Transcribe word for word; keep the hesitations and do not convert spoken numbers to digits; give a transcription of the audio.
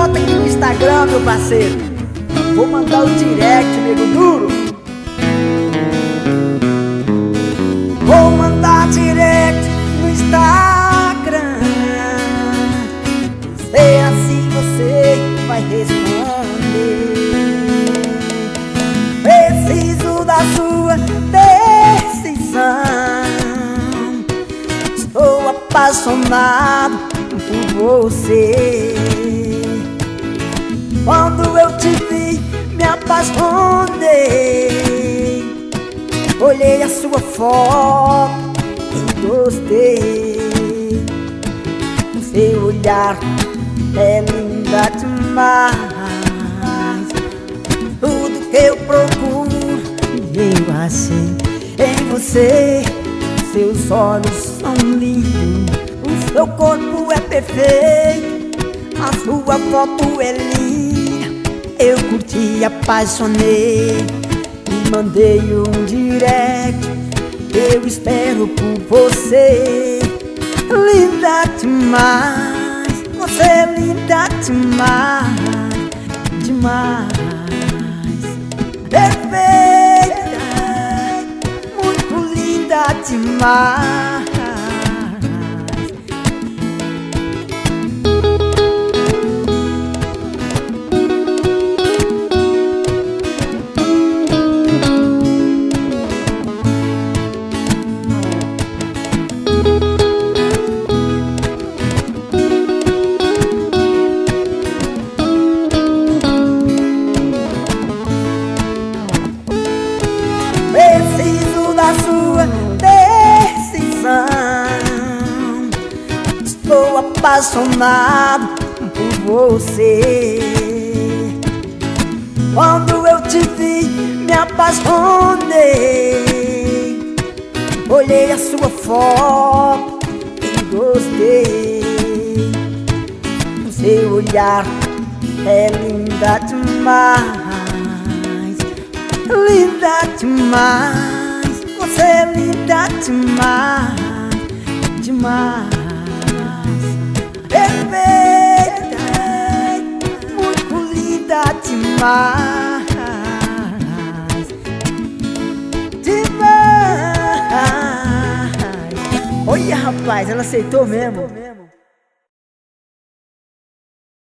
foto aqui no Instagram, meu parceiro. Vou mandar o direct, nego duro. Vou mandar direct no Instagram. Sei assim você vai responder. Preciso da sua decisão. Estou apaixonado por você. Quando eu te vi, me apaixonei. Olhei a sua foto e gostei. O seu olhar é linda demais. Tudo que eu procuro eu achei em você. Seus olhos são lindos, o seu corpo é perfeito, a sua foto é linda. Eu curti, apaixonei e mandei um direct. Eu espero por você. Linda demais, você é linda demais, demais. Perfeita, muito linda demais. Preciso da sua decisão. Estou apaixonado por você. Quando eu te vi, me apaixonei. Olhei a sua foto e gostei. O seu olhar é linda demais. Linda demais, você é linda demais, demais. Perfeita, muito linda demais, demais. Olha, rapaz, ela aceitou mesmo.